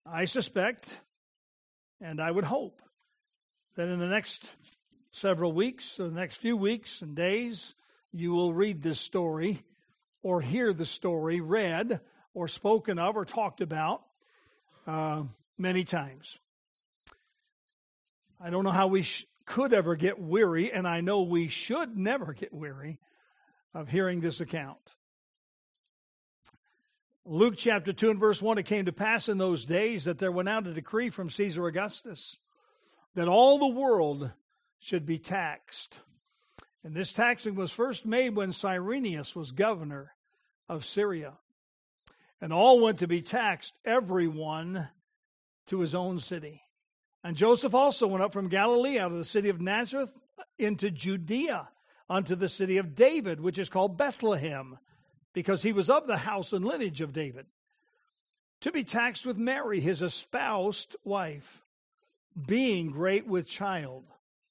I suspect, and I would hope, that in the next several weeks, or the next few weeks and days, you will read this story or hear the story read or spoken of or talked about many times. I don't know how we could ever get weary, and I know we should never get weary of hearing this account. Luke chapter 2 and verse 1, it came to pass in those days that there went out a decree from Caesar Augustus that all the world should be taxed. And this taxing was first made when Cyrenius was governor of Syria. And all went to be taxed, everyone to his own city. And Joseph also went up from Galilee out of the city of Nazareth into Judea, unto the city of David, which is called Bethlehem, because he was of the house and lineage of David, to be taxed with Mary, his espoused wife, being great with child.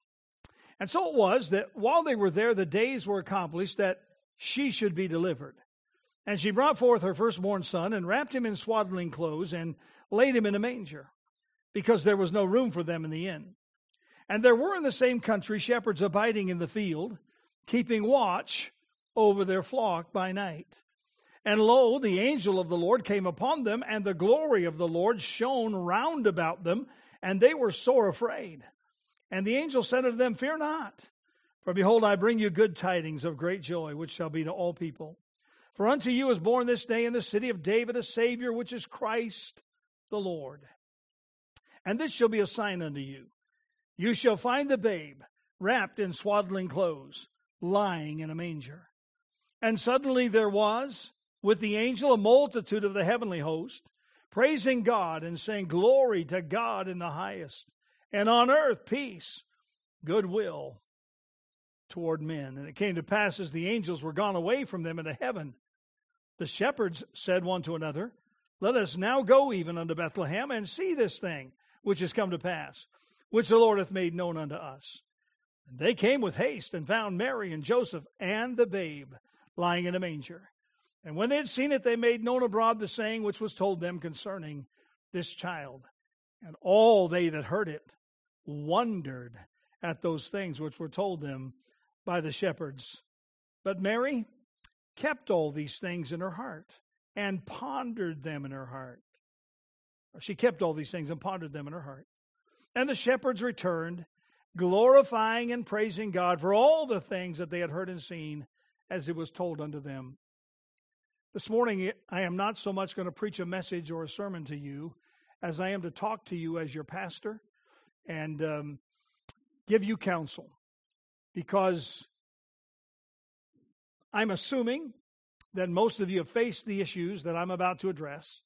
And so it was that while they were there, the days were accomplished that she should be delivered. And she brought forth her firstborn son, and wrapped him in swaddling clothes, and laid him in a manger, because there was no room for them in the inn. And there were in the same country shepherds abiding in the field, keeping watch over their flock by night. And lo, the angel of the Lord came upon them, and the glory of the Lord shone round about them, and they were sore afraid. And the angel said unto them, Fear not, for behold, I bring you good tidings of great joy, which shall be to all people. For unto you is born this day in the city of David a Savior, which is Christ the Lord. And this shall be a sign unto you. You shall find the babe wrapped in swaddling clothes, lying in a manger. And suddenly there was with the angel a multitude of the heavenly host, praising God and saying, Glory to God in the highest, and on earth peace, goodwill toward men. And it came to pass, as the angels were gone away from them into heaven, the shepherds said one to another, Let us now go even unto Bethlehem, and see this thing which is come to pass, which the Lord hath made known unto us. And they came with haste, and found Mary and Joseph and the babe lying in a manger. And when they had seen it, they made known abroad the saying which was told them concerning this child. And all they that heard it wondered at those things which were told them by the shepherds. But Mary kept all these things in her heart, and pondered them in her heart. She kept all these things and pondered them in her heart. And the shepherds returned, glorifying and praising God for all the things that they had heard and seen, as it was told unto them. This morning, I am not so much going to preach a message or a sermon to you as I am to talk to you as your pastor and give you counsel. Because I'm assuming that most of you have faced the issues that I'm about to address.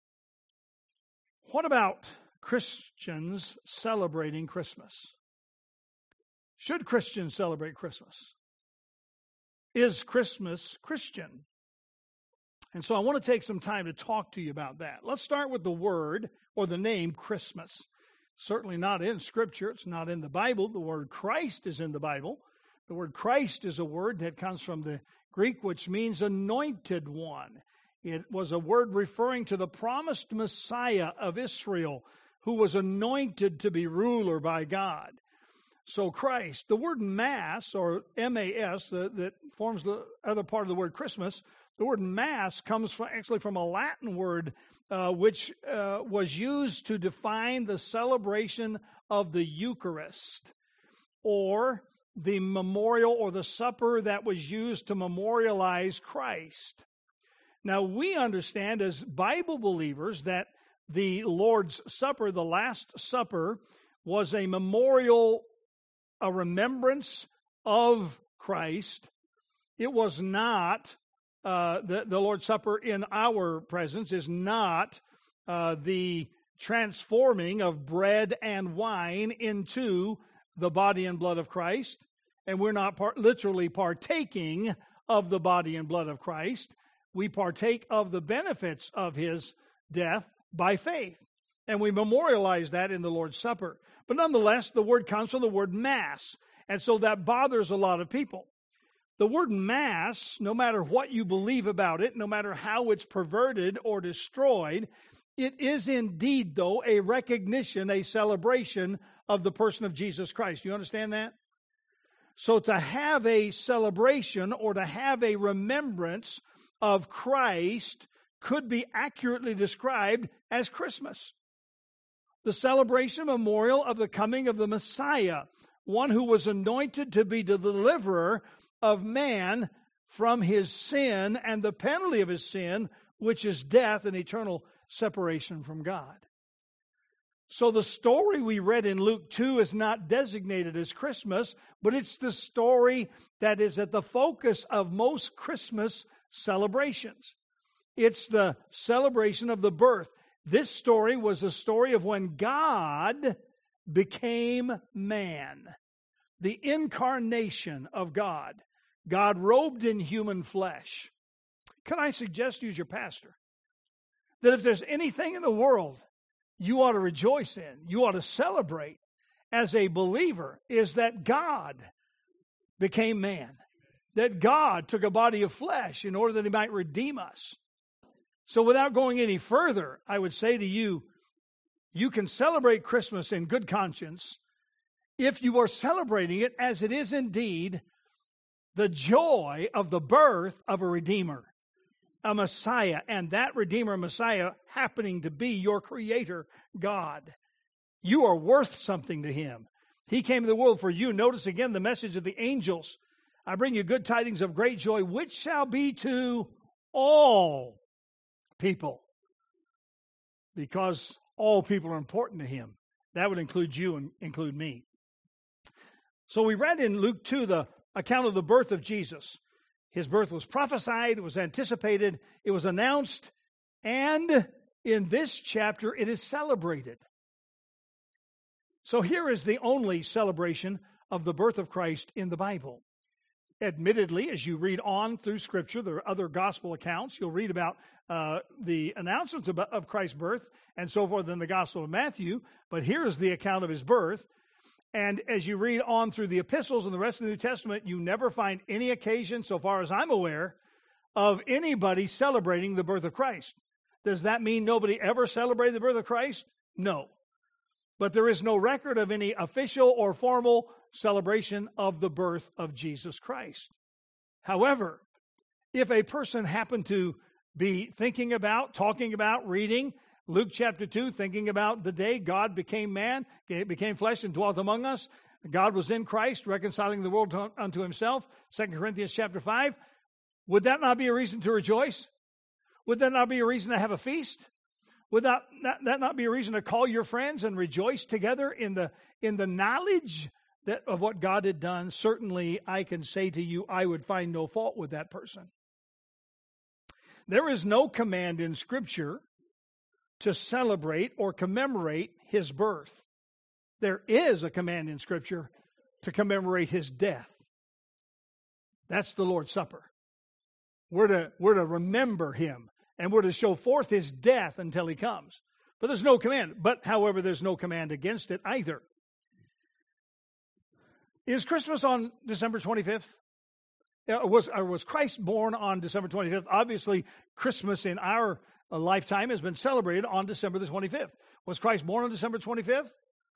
What about Christians celebrating Christmas? Should Christians celebrate Christmas? Is Christmas Christian? And so I want to take some time to talk to you about that. Let's start with the word or the name Christmas. Certainly not in Scripture. It's not in the Bible. The word Christ is in the Bible. The word Christ is a word that comes from the Greek, which means anointed one. It was a word referring to the promised Messiah of Israel, who was anointed to be ruler by God. So Christ, the word Mass, or M-A-S, that forms the other part of the word Christmas, the word Mass comes actually from a Latin word which was used to define the celebration of the Eucharist, or the memorial or the supper that was used to memorialize Christ. Now, we understand as Bible believers that the Lord's Supper, the Last Supper, was a memorial, a remembrance of Christ. It was not, the Lord's Supper in our presence is not the transforming of bread and wine into the body and blood of Christ. And we're not literally partaking of the body and blood of Christ. We partake of the benefits of his death by faith. And we memorialize that in the Lord's Supper. But nonetheless, the word comes from the word Mass. And so that bothers a lot of people. The word Mass, no matter what you believe about it, no matter how it's perverted or destroyed, It is indeed, though, a recognition, a celebration of the person of Jesus Christ. Do you understand that? So to have a celebration or to have a remembrance of Christ could be accurately described as Christmas. The celebration memorial of the coming of the Messiah, one who was anointed to be the deliverer of man from his sin and the penalty of his sin, which is death and eternal separation from God. So the story we read in Luke 2 is not designated as Christmas, but it's the story that is at the focus of most Christmas celebrations. It's the celebration of the birth. This story was a story of when God became man, the incarnation of God. God robed in human flesh. Can I suggest to you as your pastor that if there's anything in the world you ought to rejoice in, you ought to celebrate as a believer, is that God became man, that God took a body of flesh in order that he might redeem us. So without going any further, I would say to you, you can celebrate Christmas in good conscience if you are celebrating it as it is indeed the joy of the birth of a Redeemer, a Messiah, and that Redeemer, Messiah, happening to be your Creator, God. You are worth something to Him. He came to the world for you. Notice again the message of the angels. I bring you good tidings of great joy, which shall be to all people. Because all people are important to Him. That would include you and include me. So we read in Luke 2 the account of the birth of Jesus. His birth was prophesied, it was anticipated, it was announced, and in this chapter it is celebrated. So here is the only celebration of the birth of Christ in the Bible. Admittedly, as you read on through Scripture, there are other gospel accounts. You'll read about the announcements of Christ's birth and so forth in the Gospel of Matthew, but here is the account of his birth. And as you read on through the epistles and the rest of the New Testament, you never find any occasion, so far as I'm aware, of anybody celebrating the birth of Christ. Does that mean nobody ever celebrated the birth of Christ? No. But there is no record of any official or formal celebration of the birth of Jesus Christ. However, if a person happened to be thinking about, talking about, reading Luke chapter 2, thinking about the day God became man, became flesh and dwelt among us. God was in Christ, reconciling the world unto himself. 2 Corinthians chapter 5. Would that not be a reason to rejoice? Would that not be a reason to have a feast? Would that not be a reason to call your friends and rejoice together in the knowledge of what God had done? Certainly, I can say to you, I would find no fault with that person. There is no command in Scripture to celebrate or commemorate his birth. There is a command in Scripture to commemorate his death. That's the Lord's Supper. We're to remember him, and we're to show forth his death until he comes. But there's no command. But, however, there's no command against it either. Is Christmas on December 25th? Was Christ born on December 25th? Obviously, Christmas in our lifetime has been celebrated on December the 25th. Was Christ born on December 25th?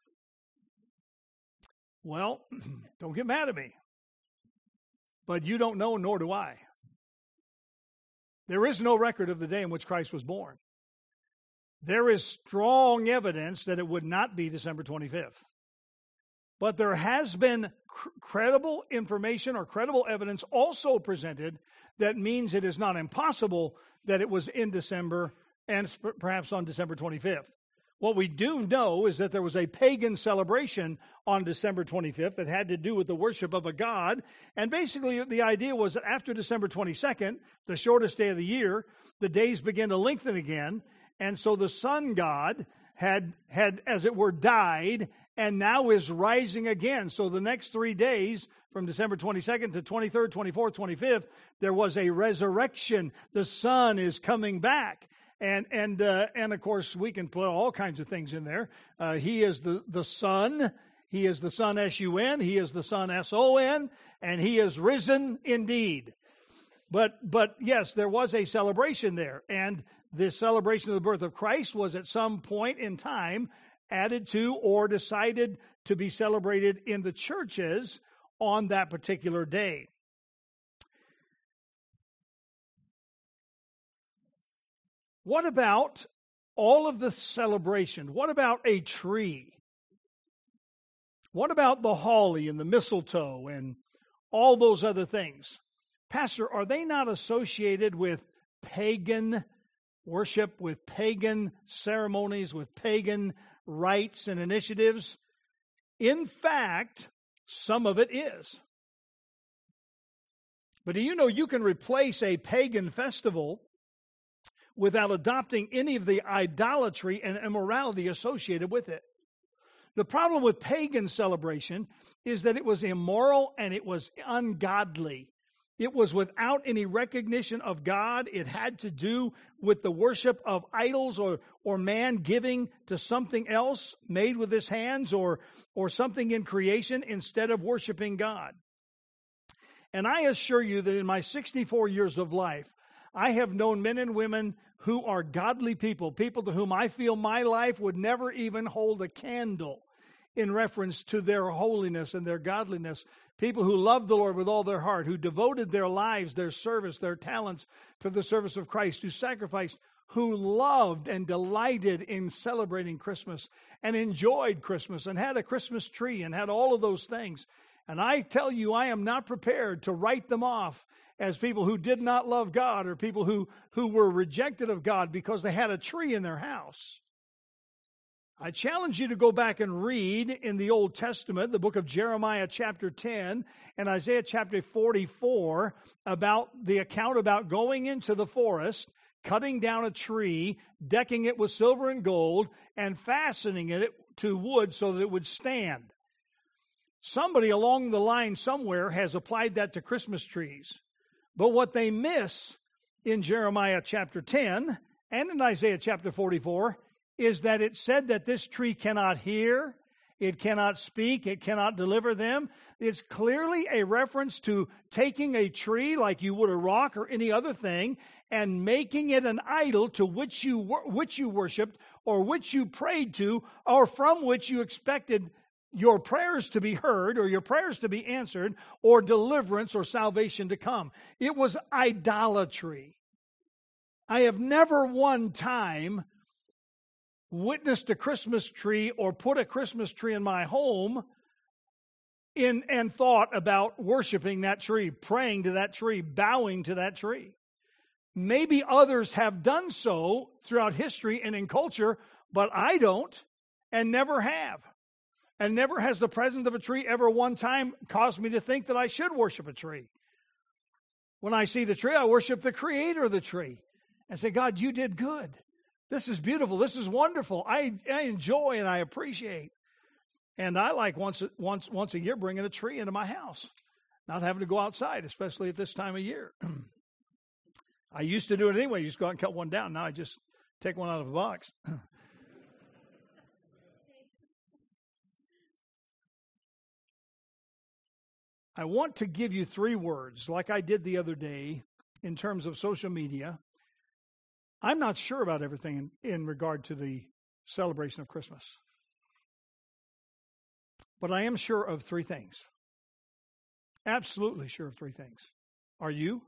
Well, don't get mad at me. But you don't know, nor do I. There is no record of the day in which Christ was born. There is strong evidence that it would not be December 25th. But there has been credible information or credible evidence also presented that means it is not impossible that it was in December and perhaps on December 25th. What we do know is that there was a pagan celebration on December 25th that had to do with the worship of a god. And basically the idea was that after December 22nd, the shortest day of the year, the days began to lengthen again. And so the sun god had, as it were, died and now is rising again. So the next 3 days, from December 22nd to 23rd, 24th, 25th, there was a resurrection. The sun is coming back. And of course, we can put all kinds of things in there. He is the Son. He is the Son, S-U-N. He is the Son, S-O-N. And he is risen indeed. But yes, there was a celebration there. And this celebration of the birth of Christ was at some point in time added to or decided to be celebrated in the churches on that particular day. What about all of the celebration? What about a tree? What about the holly and the mistletoe and all those other things? Pastor, are they not associated with pagan worship, with pagan ceremonies, with pagan rites and initiatives? In fact, some of it is. But do you know you can replace a pagan festival without adopting any of the idolatry and immorality associated with it? The problem with pagan celebration is that it was immoral and it was ungodly. It was without any recognition of God. It had to do with the worship of idols or man giving to something else made with his hands or something in creation instead of worshiping God. And I assure you that in my 64 years of life, I have known men and women who are godly people, people to whom I feel my life would never even hold a candle in reference to their holiness and their godliness. People who loved the Lord with all their heart, who devoted their lives, their service, their talents to the service of Christ, who sacrificed, who loved and delighted in celebrating Christmas and enjoyed Christmas and had a Christmas tree and had all of those things. And I tell you, I am not prepared to write them off as people who did not love God or people who were rejected of God because they had a tree in their house. I challenge you to go back and read in the Old Testament, the book of Jeremiah chapter 10 and Isaiah chapter 44 about the account about going into the forest, cutting down a tree, decking it with silver and gold, and fastening it to wood so that it would stand. Somebody along the line somewhere has applied that to Christmas trees. But what they miss in Jeremiah chapter 10 and in Isaiah chapter 44 is that it said that this tree cannot hear, it cannot speak, it cannot deliver them. It's clearly a reference to taking a tree like you would a rock or any other thing and making it an idol to which you worshiped or which you prayed to or from which you expected your prayers to be heard or your prayers to be answered or deliverance or salvation to come. It was idolatry. I have never one time witnessed a Christmas tree or put a Christmas tree in my home and thought about worshiping that tree, praying to that tree, bowing to that tree. Maybe others have done so throughout history and in culture, but I don't and never have. And never has the presence of a tree ever one time caused me to think that I should worship a tree. When I see the tree, I worship the creator of the tree and say, God, you did good. This is beautiful. This is wonderful. I enjoy and I appreciate. And I like once a year bringing a tree into my house, not having to go outside, especially at this time of year. I used to do it anyway. You just go out and cut one down. Now I just take one out of a box. I want to give you 3 words, like I did the other day, in terms of social media. I'm not sure about everything in regard to the celebration of Christmas. But I am sure of 3 things. Absolutely sure of 3 things. Are you?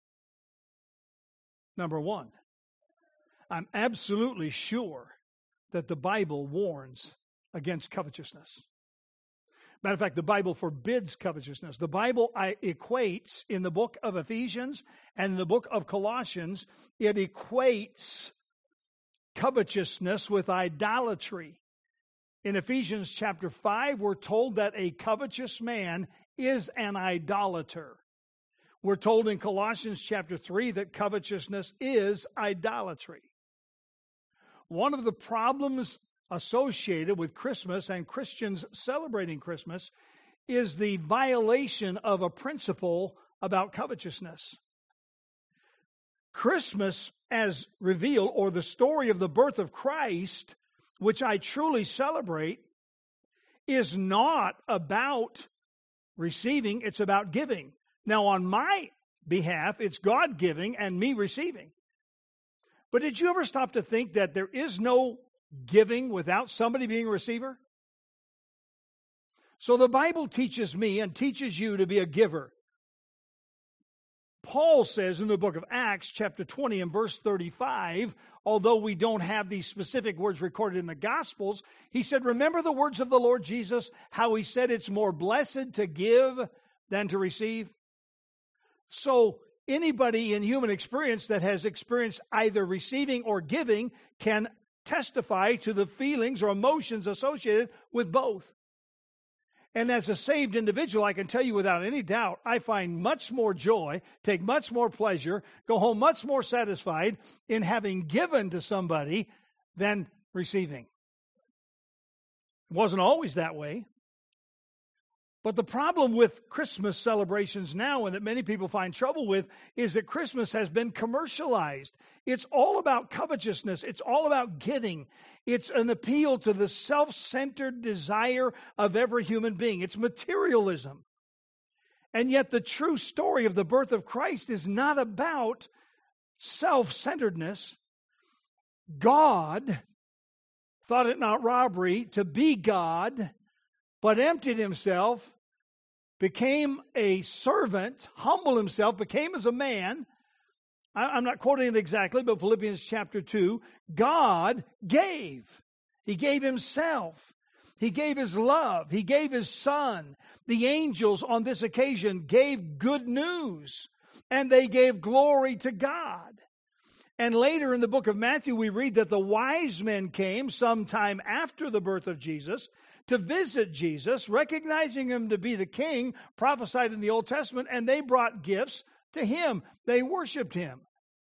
Number 1, I'm absolutely sure that the Bible warns against covetousness. Matter of fact, the Bible forbids covetousness. The Bible equates in the book of Ephesians and in the book of Colossians, it equates covetousness with idolatry. In Ephesians chapter 5, we're told that a covetous man is an idolater. We're told in Colossians chapter 3 that covetousness is idolatry. One of the problems associated with Christmas and Christians celebrating Christmas is the violation of a principle about covetousness. Christmas, as revealed, or the story of the birth of Christ, which I truly celebrate, is not about receiving, it's about giving. Now, on my behalf, it's God giving and me receiving. But did you ever stop to think that there is no giving without somebody being a receiver? So the Bible teaches me and teaches you to be a giver. Paul says in the book of Acts, chapter 20 and verse 35, although we don't have these specific words recorded in the Gospels, he said, remember the words of the Lord Jesus, how he said it's more blessed to give than to receive. So anybody in human experience that has experienced either receiving or giving can testify to the feelings or emotions associated with both. And as a saved individual, I can tell you without any doubt, I find much more joy, take much more pleasure, go home much more satisfied in having given to somebody than receiving. It wasn't always that way. But the problem with Christmas celebrations now, and that many people find trouble with, is that Christmas has been commercialized. It's all about covetousness. It's all about getting. It's an appeal to the self-centered desire of every human being. It's materialism. And yet the true story of the birth of Christ is not about self-centeredness. God thought it not robbery to be God, but emptied himself, became a servant, humbled himself, became as a man. I'm not quoting it exactly, but Philippians chapter 2, God gave. He gave himself. He gave his love. He gave his son. The angels on this occasion gave good news, and they gave glory to God. And later in the book of Matthew, we read that the wise men came sometime after the birth of Jesus to visit Jesus, recognizing him to be the king prophesied in the Old Testament, and they brought gifts to him. They worshiped him.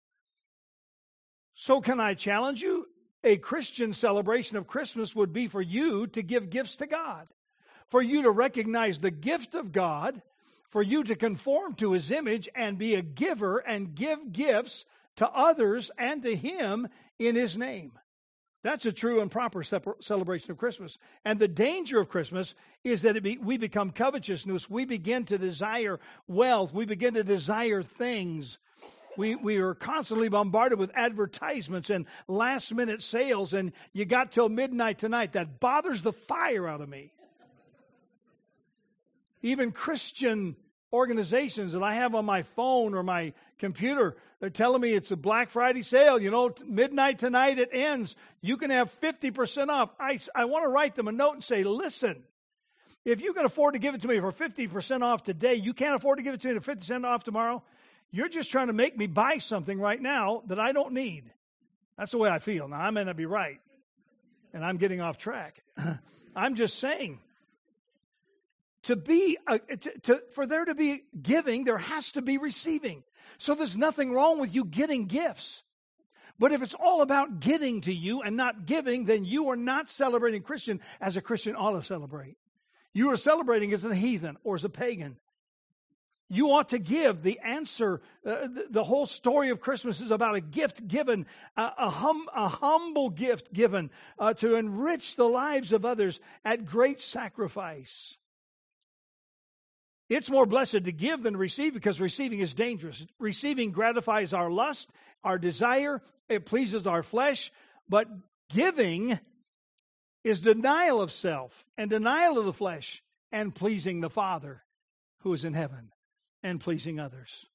So can I challenge you? A Christian celebration of Christmas would be for you to give gifts to God, for you to recognize the gift of God, for you to conform to his image and be a giver and give gifts to others and to him in his name. That's a true and proper celebration of Christmas. And the danger of Christmas is that we become covetousness. We begin to desire wealth. We begin to desire things. We are constantly bombarded with advertisements and last-minute sales, and you got till midnight tonight. That bothers the fire out of me. Even Christian organizations that I have on my phone or my computer, they're telling me it's a Black Friday sale. You know, midnight tonight it ends. You can have 50% off. I want to write them a note and say, listen, if you can afford to give it to me for 50% off today, you can't afford to give it to me for 50% off tomorrow. You're just trying to make me buy something right now that I don't need. That's the way I feel. Now, I may not be right, and I'm getting off track. I'm just saying, for there to be giving, there has to be receiving. So there's nothing wrong with you getting gifts. But if it's all about getting to you and not giving, then you are not celebrating Christian as a Christian ought to celebrate. You are celebrating as a heathen or as a pagan. You ought to give. The answer, the whole story of Christmas is about a gift given, a humble gift given to enrich the lives of others at great sacrifice. It's more blessed to give than to receive because receiving is dangerous. Receiving gratifies our lust, our desire. It pleases our flesh. But giving is denial of self and denial of the flesh and pleasing the Father who is in heaven and pleasing others.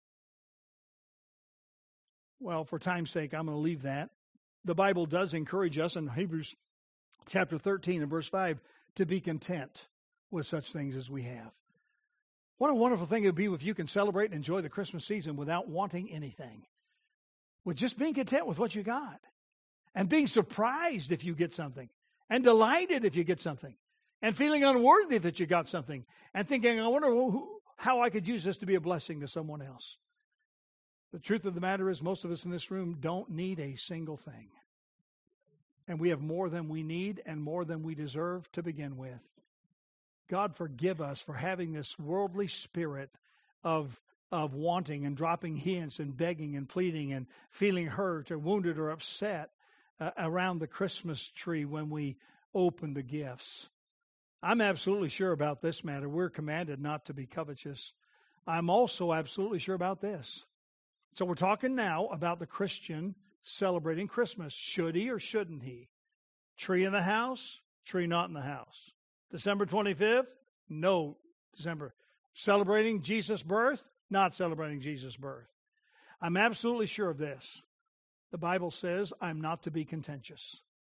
Well, for time's sake, I'm going to leave that. The Bible does encourage us in Hebrews chapter 13 and verse 5 to be content with such things as we have. What a wonderful thing it would be if you can celebrate and enjoy the Christmas season without wanting anything. With just being content with what you got. And being surprised if you get something. And delighted if you get something. And feeling unworthy that you got something. And thinking, I wonder how I could use this to be a blessing to someone else. The truth of the matter is most of us in this room don't need a single thing. And we have more than we need and more than we deserve to begin with. God forgive us for having this worldly spirit of wanting and dropping hints and begging and pleading and feeling hurt or wounded or upset around the Christmas tree when we open the gifts. I'm absolutely sure about this matter. We're commanded not to be covetous. I'm also absolutely sure about this. So we're talking now about the Christian celebrating Christmas? Should he or shouldn't he? Tree in the house, tree not in the house. December 25th? No, December. Celebrating Jesus' birth? Not celebrating Jesus' birth. I'm absolutely sure of this. The Bible says I'm not to be contentious.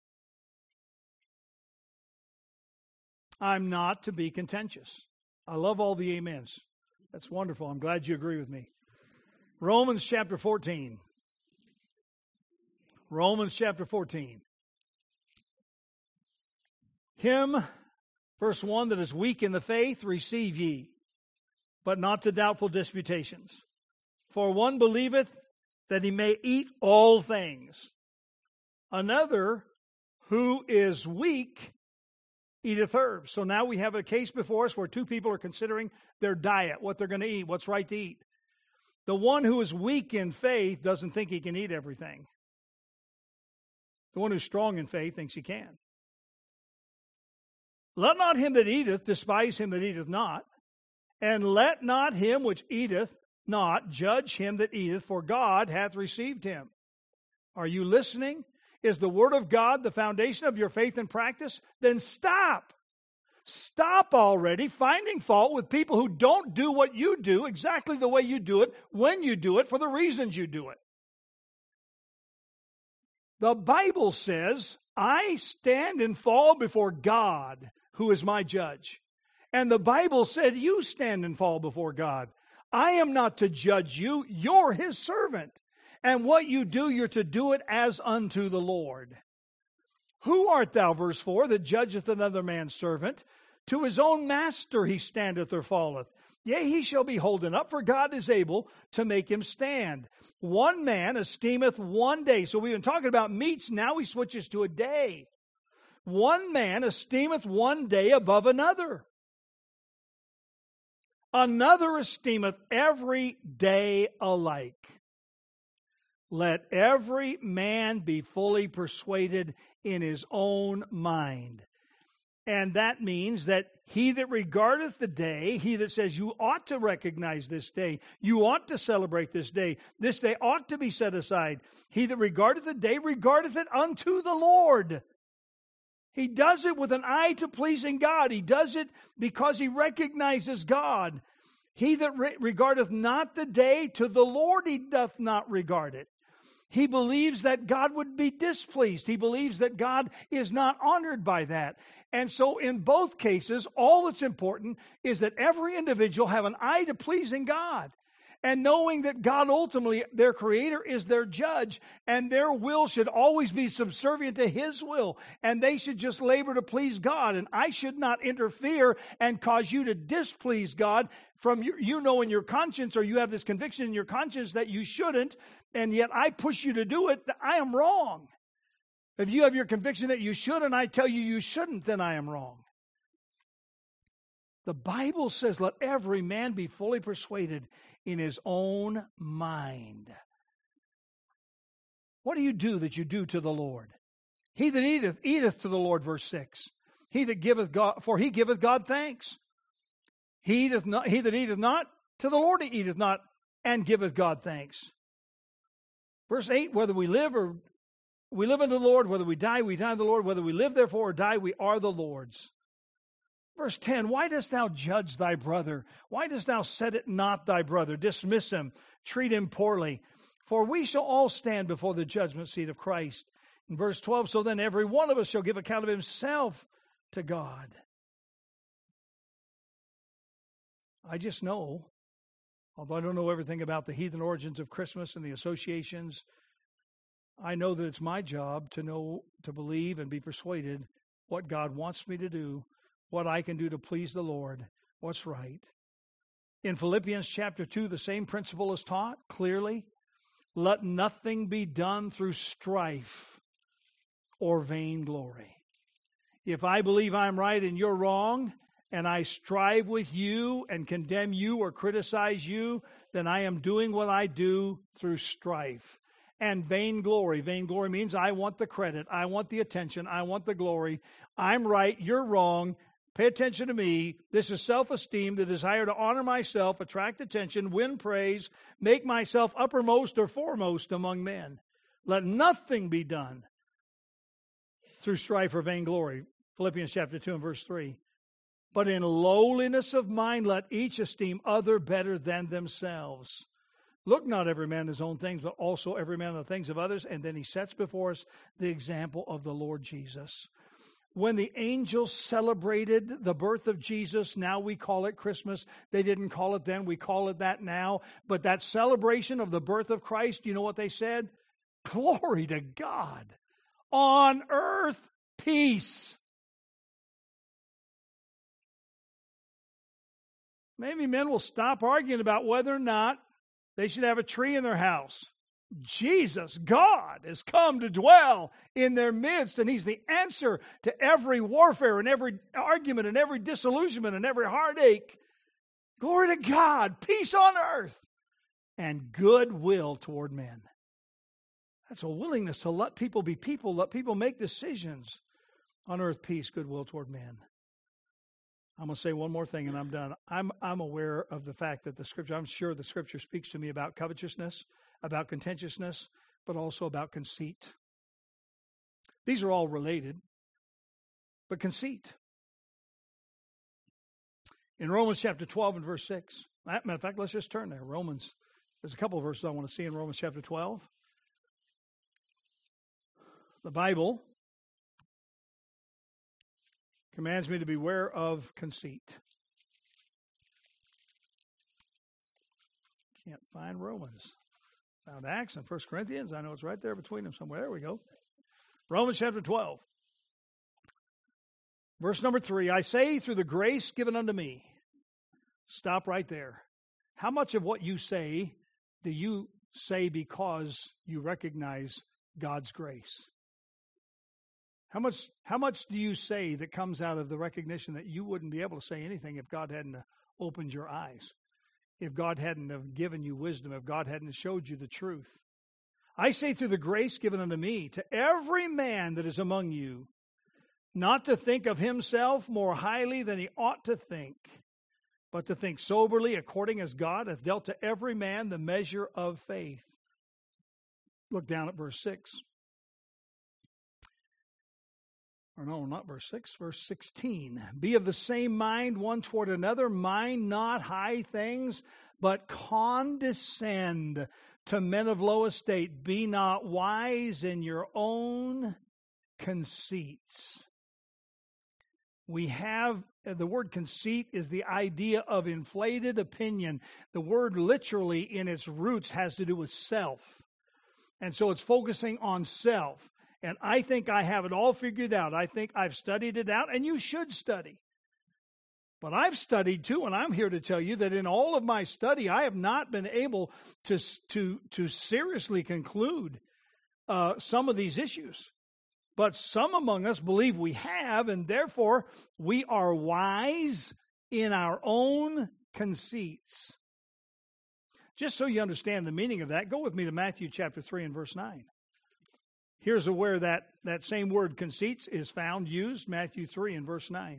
I'm not to be contentious. I love all the amens. That's wonderful. I'm glad you agree with me. Romans chapter 14. Romans chapter 14. Him, verse 1, that is weak in the faith, receive ye, but not to doubtful disputations. For one believeth that he may eat all things. Another, who is weak, eateth herbs. So now we have a case before us where two people are considering their diet, what they're going to eat, what's right to eat. The one who is weak in faith doesn't think he can eat everything. The one who's strong in faith thinks he can. Let not him that eateth despise him that eateth not, and let not him which eateth not judge him that eateth, for God hath received him. Are you listening? Is the Word of God the foundation of your faith and practice? Then stop. Stop already finding fault with people who don't do what you do exactly the way you do it, when you do it, for the reasons you do it. The Bible says, I stand and fall before God, who is my judge. And the Bible said, you stand and fall before God. I am not to judge you. You're his servant. And what you do, you're to do it as unto the Lord. Who art thou, verse 4, that judgeth another man's servant? To his own master he standeth or falleth. Yea, he shall be holden up, for God is able to make him stand. One man esteemeth one day. So we've been talking about meats. Now he switches to a day. One man esteemeth one day above another. Another esteemeth every day alike. Let every man be fully persuaded in his own mind. And that means that he that regardeth the day, he that says you ought to recognize this day, you ought to celebrate this day ought to be set aside. He that regardeth the day, regardeth it unto the Lord. He does it with an eye to pleasing God. He does it because he recognizes God. He that regardeth not the day, to the Lord he doth not regard it. He believes that God would be displeased. He believes that God is not honored by that. And so in both cases, all that's important is that every individual have an eye to pleasing God. And knowing that God ultimately, their creator, is their judge, and their will should always be subservient to his will, and they should just labor to please God. And I should not interfere and cause you to displease God from you know in your conscience, or you have this conviction in your conscience that you shouldn't, and yet I push you to do it. I am wrong. If you have your conviction that you should, and I tell you you shouldn't, then I am wrong. The Bible says, let every man be fully persuaded in his own mind. What do you do that you do to the Lord? He that eateth, eateth to the Lord, verse 6. He that giveth God, for he giveth God thanks. He that eateth not, to the Lord he eateth not, and giveth God thanks. Verse 8, whether we live or we live unto the Lord, whether we die unto the Lord, whether we live therefore or die, we are the Lord's. Verse 10, why dost thou judge thy brother? Why dost thou set it not thy brother? Dismiss him, treat him poorly. For we shall all stand before the judgment seat of Christ. In verse 12, so then every one of us shall give account of himself to God. I just know, although I don't know everything about the heathen origins of Christmas and the associations, I know that it's my job to know, to believe, and be persuaded what God wants me to do, what I can do to please the Lord, what's right. In Philippians chapter 2, the same principle is taught clearly. Let nothing be done through strife or vainglory. If I believe I'm right and you're wrong, and I strive with you and condemn you or criticize you, then I am doing what I do through strife. And vainglory. Vainglory means I want the credit, I want the attention, I want the glory. I'm right, you're wrong. Pay attention to me. This is self-esteem, the desire to honor myself, attract attention, win praise, make myself uppermost or foremost among men. Let nothing be done through strife or vainglory. Philippians chapter 2 and verse 3. But in lowliness of mind, let each esteem other better than themselves. Look not every man his own things, but also every man on the things of others. And then he sets before us the example of the Lord Jesus. When the angels celebrated the birth of Jesus, now we call it Christmas. They didn't call it then, we call it that now. But that celebration of the birth of Christ, you know what they said? Glory to God. On earth, peace. Maybe men will stop arguing about whether or not they should have a tree in their house. Jesus, God, has come to dwell in their midst, and He's the answer to every warfare and every argument and every disillusionment and every heartache. Glory to God, peace on earth, and goodwill toward men. That's a willingness to let people be people, let people make decisions. On earth, peace, goodwill toward men. I'm going to say one more thing and I'm done. I'm aware of the fact that the Scripture, I'm sure the Scripture speaks to me about covetousness, about contentiousness, but also about conceit. These are all related, but conceit. In Romans chapter 12 and verse 6, matter of fact, let's just turn there. Romans, there's a couple of verses I want to see in Romans chapter 12. The Bible commands me to beware of conceit. Can't find Romans. Found Acts and 1 Corinthians. I know it's right there between them somewhere. There we go. Romans chapter 12. Verse number 3. I say through the grace given unto me. Stop right there. How much of what you say do you say because you recognize God's grace? How much do you say that comes out of the recognition that you wouldn't be able to say anything if God hadn't opened your eyes, if God hadn't have given you wisdom, if God hadn't showed you the truth? I say through the grace given unto me, to every man that is among you, not to think of himself more highly than he ought to think, but to think soberly according as God hath dealt to every man the measure of faith. Look down at verse 6. Or no, not verse 6, verse 16. Be of the same mind one toward another, mind not high things, but condescend to men of low estate. Be not wise in your own conceits. We have, the word conceit is the idea of inflated opinion. The word literally in its roots has to do with self. And so it's focusing on self. And I think I have it all figured out. I think I've studied it out, and you should study. But I've studied too, and I'm here to tell you that in all of my study, I have not been able to seriously conclude some of these issues. But some among us believe we have, and therefore we are wise in our own conceits. Just so you understand the meaning of that, go with me to Matthew chapter 3 and verse 9. Here's where that same word conceits is found, used, Matthew 3 and verse 9.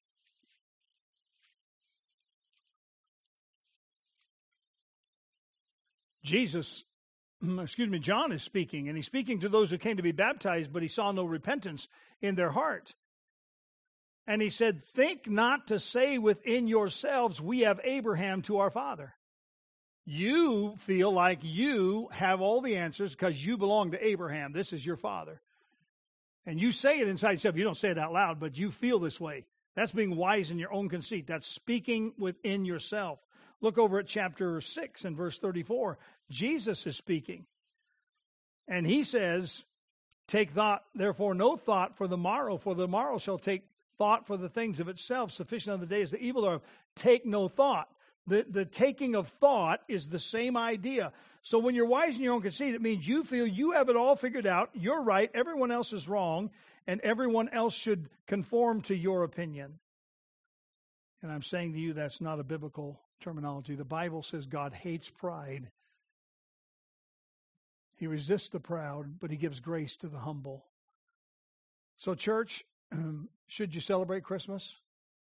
John is speaking, and he's speaking to those who came to be baptized, but he saw no repentance in their heart. And he said, think not to say within yourselves, we have Abraham to our father. You feel like you have all the answers because you belong to Abraham. This is your father. And you say it inside yourself. You don't say it out loud, but you feel this way. That's being wise in your own conceit. That's speaking within yourself. Look over at chapter 6 and verse 34. Jesus is speaking. And he says, take thought, therefore no thought for the morrow shall take thought for the things of itself. Sufficient of the day is the evil thereof. Take no thought. The taking of thought is the same idea. So when you're wise in your own conceit, it means you feel you have it all figured out. You're right. Everyone else is wrong. And everyone else should conform to your opinion. And I'm saying to you, that's not a biblical terminology. The Bible says God hates pride. He resists the proud, but he gives grace to the humble. So church, should you celebrate Christmas?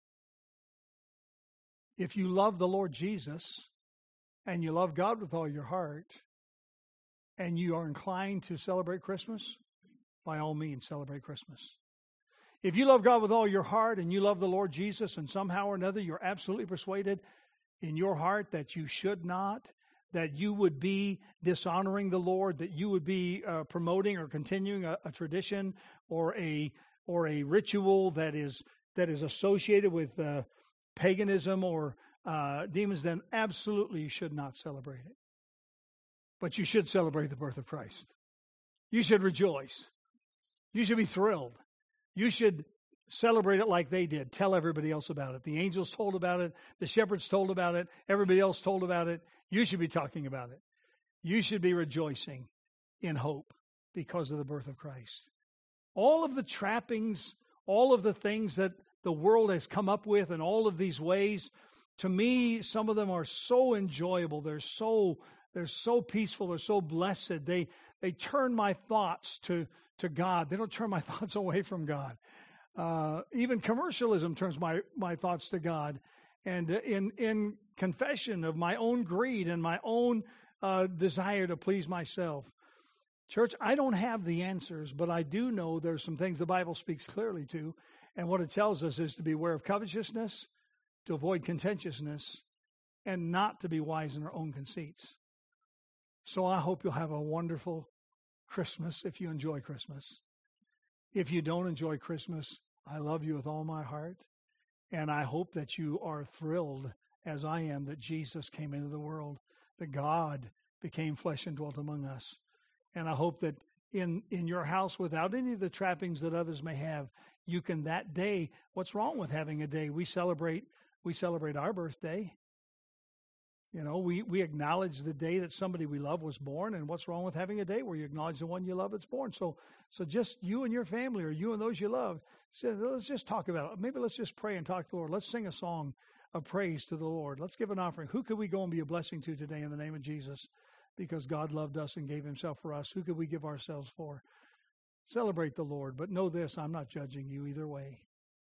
If you love the Lord Jesus and you love God with all your heart and you are inclined to celebrate Christmas, by all means, celebrate Christmas. If you love God with all your heart and you love the Lord Jesus, and somehow or another you're absolutely persuaded in your heart that you should not, that you would be dishonoring the Lord, that you would be promoting or continuing a tradition or a ritual that is associated with paganism or demons, then absolutely you should not celebrate it. But you should celebrate the birth of Christ. You should rejoice. You should be thrilled. You should celebrate it like they did. Tell everybody else about it. The angels told about it. The shepherds told about it. Everybody else told about it. You should be talking about it. You should be rejoicing in hope because of the birth of Christ. All of the trappings, all of the things that the world has come up with in all of these ways, to me, some of them are so enjoyable. They're so peaceful. They're so blessed. They turn my thoughts to God. They don't turn my thoughts away from God. Even commercialism turns my thoughts to God. And in confession of my own greed and my own desire to please myself. Church, I don't have the answers, but I do know there's some things the Bible speaks clearly to. And what it tells us is to beware of covetousness, to avoid contentiousness, and not to be wise in our own conceits. So I hope you'll have a wonderful Christmas if you enjoy Christmas. If you don't enjoy Christmas, I love you with all my heart. And I hope that you are thrilled, as I am, that Jesus came into the world, that God became flesh and dwelt among us. And I hope that in your house, without any of the trappings that others may have, you can that day, what's wrong with having a day? We celebrate our birthday. You know, we acknowledge the day that somebody we love was born, and what's wrong with having a day where you acknowledge the one you love that's born? So just you and your family, or you and those you love, so let's just talk about it. Maybe let's just pray and talk to the Lord. Let's sing a song of praise to the Lord. Let's give an offering. Who could we go and be a blessing to today in the name of Jesus? Because God loved us and gave himself for us. Who could we give ourselves for? Celebrate the Lord, but know this, I'm not judging you either way.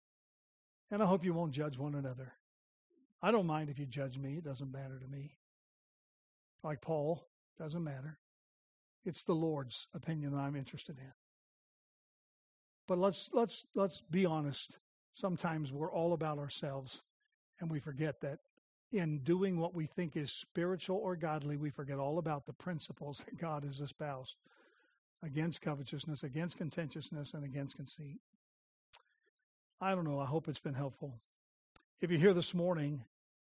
And I hope you won't judge one another. I don't mind if you judge me. It doesn't matter to me. Like Paul, doesn't matter. It's the Lord's opinion that I'm interested in. But let's be honest. Sometimes we're all about ourselves, and we forget that in doing what we think is spiritual or godly, we forget all about the principles that God has espoused against covetousness, against contentiousness, and against conceit. I don't know. I hope it's been helpful. If you're here this morning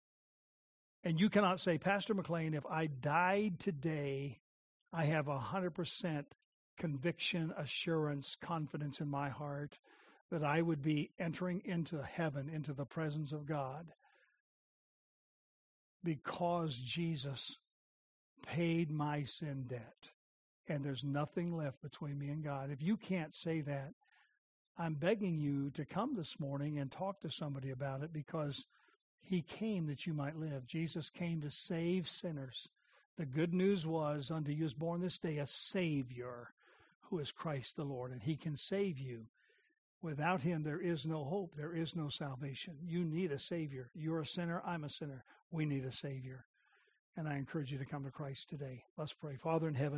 and you cannot say, Pastor McLean, if I died today, I have 100% conviction, assurance, confidence in my heart that I would be entering into heaven, into the presence of God, because Jesus paid my sin debt, and there's nothing left between me and God. If you can't say that, I'm begging you to come this morning and talk to somebody about it, because he came that you might live. Jesus came to save sinners. The good news was, unto you is born this day a Savior, who is Christ the Lord, and he can save you. Without him, there is no hope. There is no salvation. You need a Savior. You're a sinner. I'm a sinner. We need a Savior. And I encourage you to come to Christ today. Let's pray. Father in heaven,